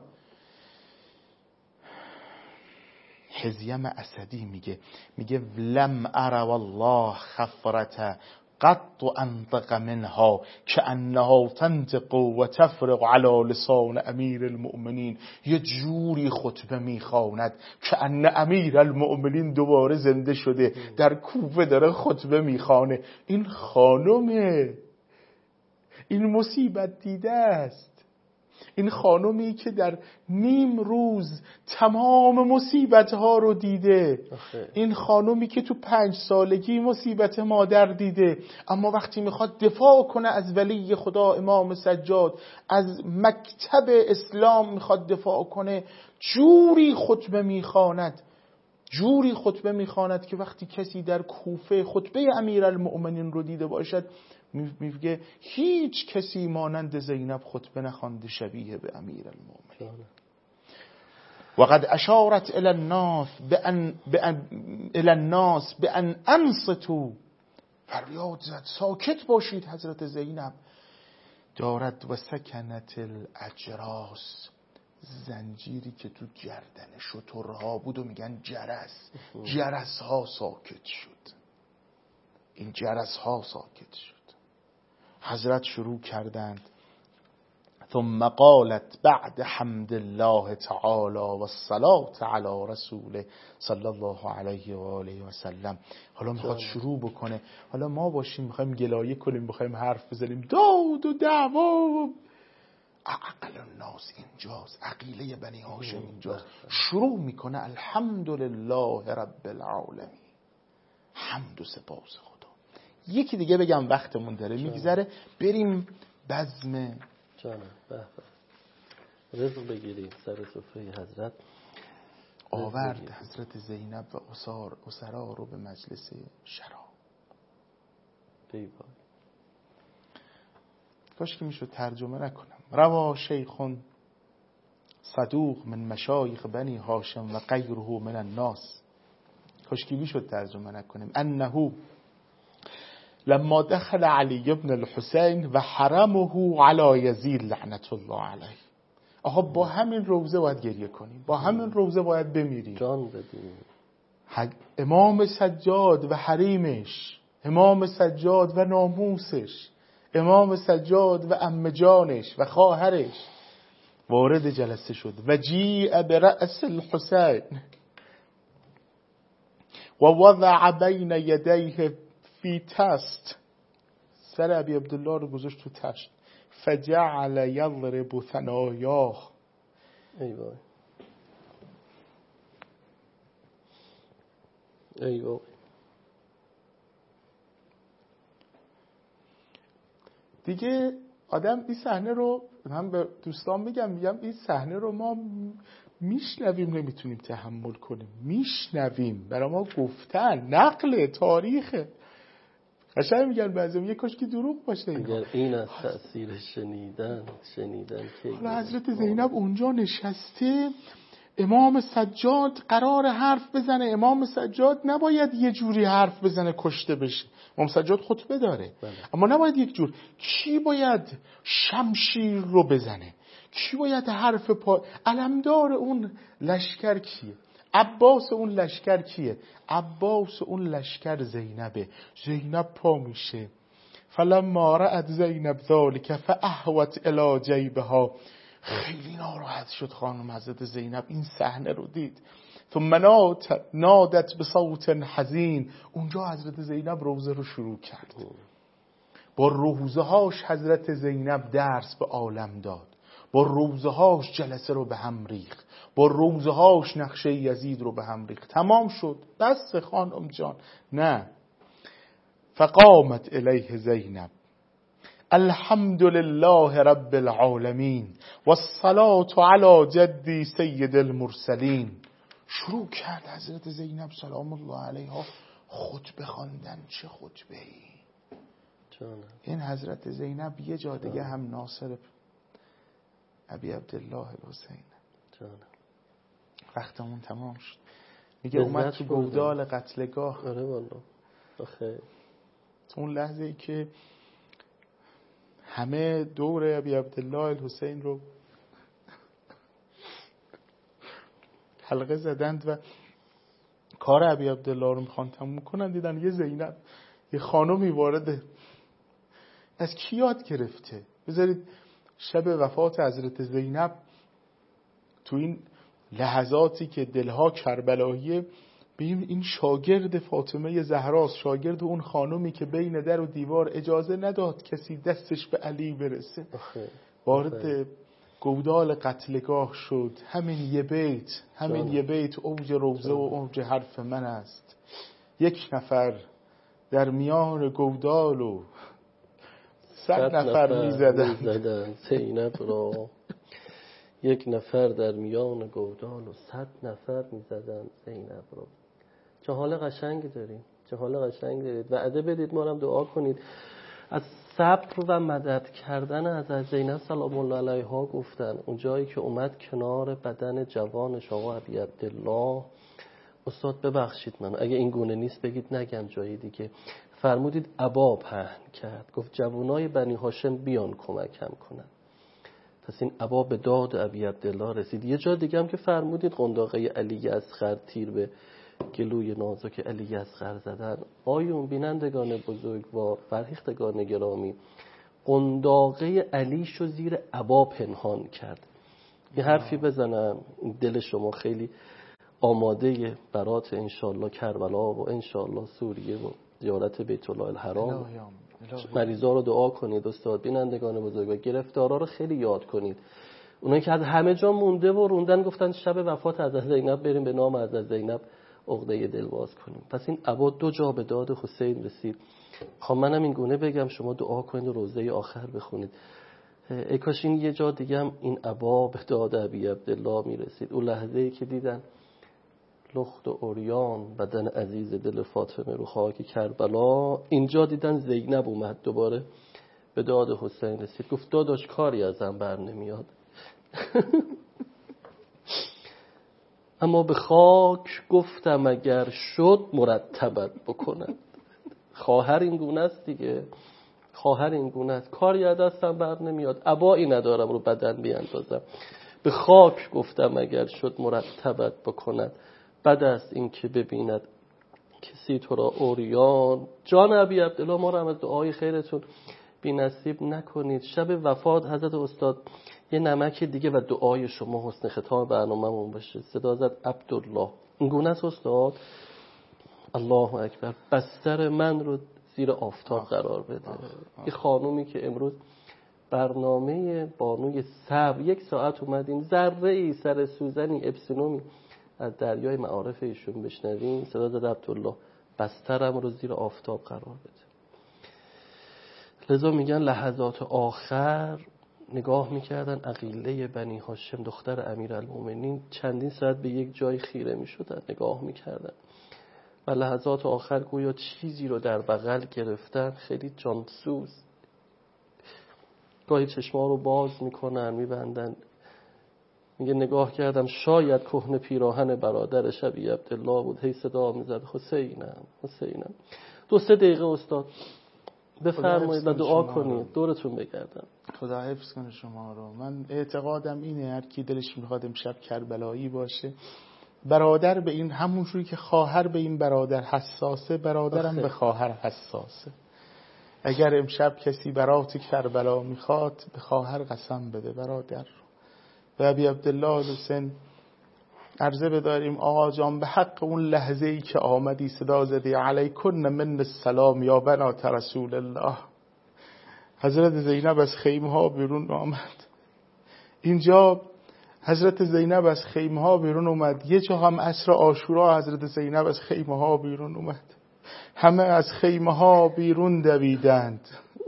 حزیم اسدی میگه لم ار والله خفرت قط انطق منها كأنها تنطق و تفرق على لسان امیر المؤمنین. یه جوری خطبه میخواند که ان امیر المؤمنین دوباره زنده شده، در کوفه داره خطبه میخوانه. این خانمه، این مصیبت دیده است. این خانمی که در نیم روز تمام مصیبت ها رو دیده، این خانمی که تو 5 سالگی مصیبت مادر دیده، اما وقتی میخواد دفاع کنه از ولی خدا امام سجاد، از مکتب اسلام میخواد دفاع کنه، جوری خطبه میخواند که وقتی کسی در کوفه خطبه امیرالمؤمنین رو دیده باشد میگه هیچ کسی مانند زینب خطبه نخوانده شبیه به امیرالمؤمنین. وقد اشارت الى الناس بان انصتوا، فریاد زد ساکت باشید. حضرت زینب دارد و سکنت الاجراس، زنجیری که تو گردن شترها بود و میگن جرس ها ساکت شد. این جرس ها ساکت شد. حضرت شروع کردند ثم قالت بعد حمد الله تعالی و الصلاة علی رسوله صلی الله علیه و آله و سلم. حالا میخواد شروع بکنه. حالا ما باشیم میخوایم گلایه کنیم، میخوایم حرف بزنیم، داد و دعوا. عقل الناس اینجاست، عقیله بنی هاشم اینجاست. شروع میکنه الحمدلله رب العالمین، حمد و سپاس خدا. یکی دیگه بگم وقتمون داره میگذره، بریم بزم جانم. به به. رزق بگیرید سر سفره حضرت. آورد حضرت زینب و اسرا رو به مجلس شراب. کاش که میشد ترجمه نکنم. روا شیخون صدوق من مشایخ بنی هاشم و غیره من الناس. کاش که میشد ترجمه نکنیم. انه لما دخل علی بن الحسین و حرمه علی یزید لعنت الله علیه. آها با همین روزه باید گریه کنیم، با همین روزه باید بمیریم. جان بدیم. امام سجاد و حریمش، امام سجاد و ناموسش، امام سجاد و عمه جانش و خواهرش وارد جلسه شد و جیء برأس الحسین و وضع بین یدیه فی تست. سر ابی عبدالله رو گذاشت تو تشت. فجعل یضرب ثنایاه. ای وای ای وای. دیگه آدم این صحنه رو، من به دوستان میگم این صحنه رو ما میشنویم نمیتونیم تحمل کنیم. میشنویم، برای ما گفتن، نقل تاریخه. قشنگ میگن بعضی یه کاش که دروغ باشه اینا. اگر این از تأثیر شنیدن که حالا حضرت زینب اونجا نشسته، امام سجاد قرار حرف بزنه. امام سجاد نباید یه جوری حرف بزنه کشته بشه. امام سجاد خطبه داره اما نباید یک جور. کی باید شمشیر رو بزنه؟ کی باید حرف علمدار اون لشکر کیه؟ عباس اون لشکر کیه؟ عباس اون لشکر زینبه. زینب پا میشه. فلما رأت زینب ذلك فاهوت الی جیبها. خیلی ناراحت شد خانم حضرت زینب این صحنه رو دید. ثم نادت بصوت حزین. اونجا حضرت زینب روزه رو شروع کرد. با روزه هاش حضرت زینب درس به عالم داد. با روزه هاش جلسه رو به هم ریخت. با روزه هاش نقشه یزید رو به هم ریخت. تمام شد. بس خانم جان. نه. فقامت الیه زینب. الحمد لله رب العالمین و الصلاة علی جدی سید المرسلین. شروع کرد حضرت زینب سلام الله علیها خطبه خواندن. چه خطبه ای! این حضرت زینب یه جا دیگه هم ناصر ابی عبدالله الحسین. وقتمون تمام شد. میگه اومد تو گودال قتلگاه. آره والله. آخه اون لحظه ای که همه دور ابی عبدالله الحسین رو حلقه زدند و کار ابی عبدالله رو میخوان تموم کنن، دیدن یه زینب، یه خانمی وارده. از کی یاد گرفته؟ بذارید شب وفات حضرت زینب تو این لحظاتی که دلها کربلاییه ببین این شاگرد فاطمه زهراست، شاگرد اون خانمی که بین در و دیوار اجازه نداد کسی دستش به علی برسه. وارد گودال قتلگاه شد. همین یه بیت اوج روزه و اوج حرف من است. یک نفر در میان گودال و 100 نفر میزدن زینب را. یک نفر در میان گودال و 100 نفر میزدن زینب را. چه حال قشنگی داریم، چه حال قشنگی دارید. وعده بدید ما هم دعا کنید. از صبر و مدد کردن از زینب سلام الله علیها گفتن. اون جایی که اومد کنار بدن جوانش آقا ابی عبدالله. استاد ببخشید من اگه این گونه نیست بگید نگم جایی دیگه. فرمودید عبا پهن کرد، گفت جوانای بنی هاشم بیان کمکم کنن. پس این عبا به داد ابی عبدالله رسید. یه جا دیگه هم که فرمودید قنداقه علی اصغر تیر به گلوی نازک علی اصغر زدن. آیون بینندگان بزرگوار، فرهیختگان گرامی، قنداقه علیشو زیر عبا پنهان کرد. یه حرفی بزنم، دل شما خیلی آماده برات انشالله کربلا و انشالله سوریه و زیارت بیت الله الحرام. مریضا رو دعا کنید استاد. بینندگان بزرگوار، گرفتارا رو خیلی یاد کنید. اونایی که از همه جا مونده و روندن گفتن شب وفات حضرت زینب بریم به نام حضرت زینب عقده دل باز کنیم. پس این عبا 2 جا به داد حسین رسید. منم این گونه بگم شما دعا کنید و روزه آخر بخونید. ای کاش این یه جا دیگه هم این ابا به داد ابی عبدالله میرسید. اون لحظه‌ای که دیدن لخت و عریان بدن عزیز دل فاطمه رو خاک کربلا، اینجا دیدن زینب اومد دوباره به داد حسین رسید. گفت داداش کاری ازم بر نمیاد اما به خاک گفتم اگر شد مرتبت بکنم. خواهر این گونه است دیگه، خواهر این گونه است، کاری از دستم بر نمیاد، ابایی ندارم رو بدن بیاندازم. به خاک گفتم اگر شد مرتبت بکند، بد است این که ببیند کسی تو را عریان. جان ابی عبدالله ما را از دعای خیرتون بی نصیب نکنید. شب وفات حضرت استاد یه نمک دیگه و دعای شما حسن ختام برنامه‌مون باشه. صدا زد عبدالله این گونه است استاد. الله اکبر. بستر من رو زیر آفتاب قرار بده. یه خانومی که امروز برنامه بانوی صبر 1 ساعت اومدیم، ذره ای سر سوزنی اپسیلونی از دریای معارف ایشون بشنویم. صدا زد عبدالله بسترم رو زیر آفتاب قرار بده. لذا میگن لحظات آخر نگاه میکردن عقیله بنی هاشم دختر امیرالمومنین چندین ساعت به یک جای خیره میشدن نگاه میکردن و لحظات آخر گویا چیزی رو در بغل گرفتن. خیلی جانسوز گاهی چشما رو باز میکنن میبندن. میگه نگاه کردم شاید کهنه پیراهن برادرش ابی عبدالله بود، هی صدا میزد حسینم حسینم. 2-3 دقیقه استاد بفرمایید و دعا کنید دورتون بگردم. خدا حفظ کنه شما رو. من اعتقادم اینه هر کی دلش میخواد امشب کربلایی باشه، برادر به این همون جوری که خواهر به این برادر حساسه، برادرم به خواهر حساسه. اگر امشب کسی برات کربلا میخواد به خواهر قسم بده برادر. و ابی عبدالله حسین عرضه بداریم آقا جان به حق اون لحظه ای که آمدی صدا زدی علیکن من السلام یا بنات رسول الله، حضرت زینب از خیمه ها بیرون آمد. اینجا حضرت زینب از خیمه ها بیرون اومد، یه جا هم عصر عاشورا حضرت زینب از خیمه ها بیرون اومد. همه از خیمه ها بیرون دویدند.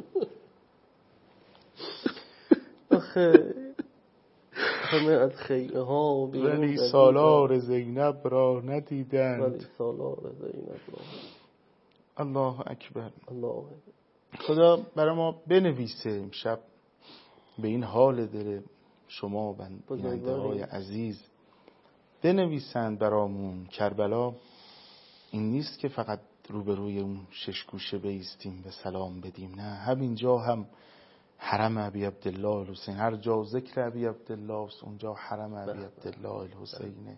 همه از خیمه ها بیرون ولی سالار زینب را ندیدند. ولی سالار زینب را. الله اکبر. الله اکبر. خدا برای ما بنویسه امشب به این حال دل شما بیننده های عزیز، بنویسند برامون کربلا این نیست که فقط روبروی اون 6 گوشه بایستیم به سلام بدیم، نه همینجا هم حرم ابی عبدالله الحسین، هر جا ذکر ابی عبدالله است اونجا حرم ابی عبدالله الحسینه.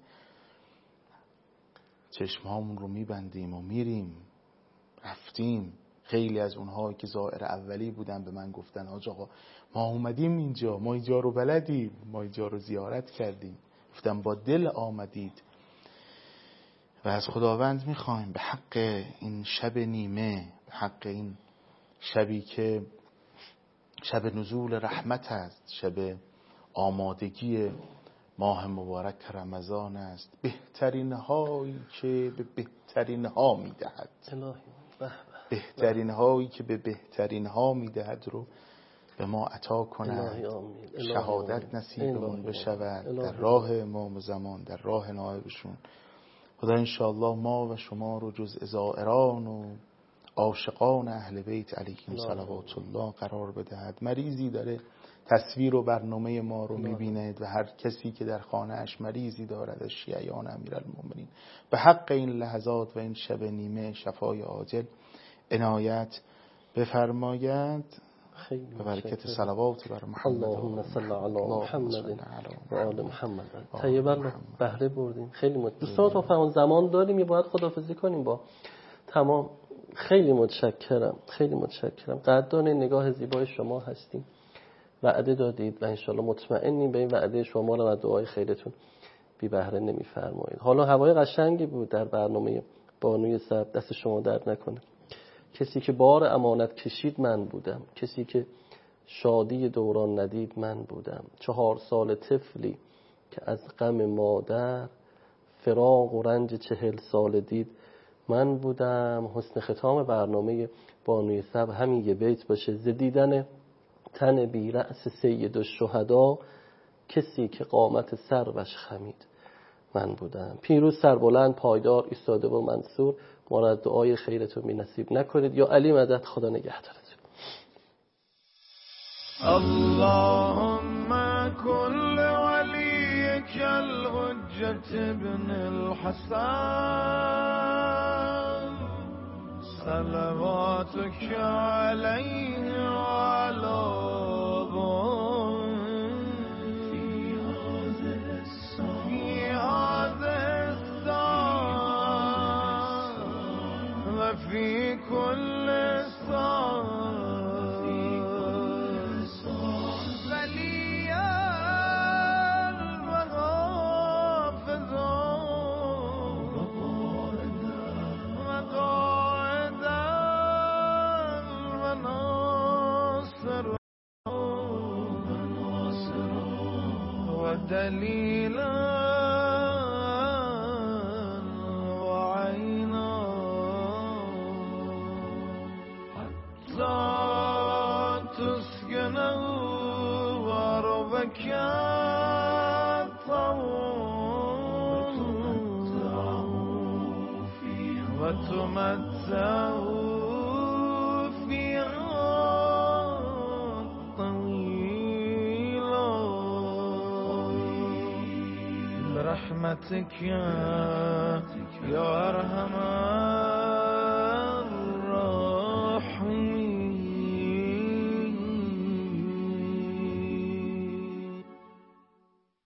چشمهامون رو میبندیم و میریم. رفتیم. خیلی از اونهایی که زائر اولی بودن به من گفتن حاج آقا ما اومدیم اینجا، ما اینجا رو بلدیم، ما اینجا رو زیارت کردیم. گفتم با دل آمدید و از خداوند میخوایم به حق این شب نیمه، به حق این شبی که شب نزول رحمت است، شب آمادگی ماه مبارک رمضان است، بهترین هایی که به بهترین ها میدهد، بهترین هایی که به بهترین ها میدهد رو به ما عطا کند. شهادت نصیبمون بشود در راه امام زمان، در راه نائبشون. خدا انشاءالله ما و شما رو جز زائران و عاشقان اهل بیت علیهم صلوات الله قرار بدهد. مریضی داره تصویر و برنامه ما رو میبیند و هر کسی که در خانه اش مریضی دارد از شیعیان امیرالمومنین به حق این لحظات و این شب نیمه شفای عاجل عنایت بفرماید. به برکت صلوات بر محمد. اللهم صل علی محمد و آل محمد. طیبا بهره بردیم. خیلی دوستان تا فرمان زمان داریم، باید خداحافظی کنیم با تمام. خیلی متشکرم، خیلی متشکرم. قدردان نگاه زیبای شما هستیم. وعده دادید و انشالله مطمئنیم به این وعده شما رو و دعای خیرتون بی بهره نمیفرمایید. حالا هوای قشنگی بود در برنامه بانوی صبر، دست شما درد نکنه. کسی که بار امانت کشید من بودم، کسی که شادی دوران ندید من بودم. 4 سال طفلی که از غم مادر فراق و رنج 40 سال دید من بودم. حسن ختام برنامه بانوی صبر همین یه بیت باشه: ز دیدن تن بی رأس سید الشهدا، کسی که قامت سروش خمید من بودم. پیروز سربلند پایدار ایستاده و منصور، ما را دعای خیرتون می نصیب نکنید. یا علی مدد، خدا نگهدارتون. اللهم كل وليك الحجة ابن الحسن صلواتك عليه وعلى في كل صار وليا وحافظا وقائدا وناصرا ودليلا وتمتعوا فيها طويلا برحمتك يا أرحم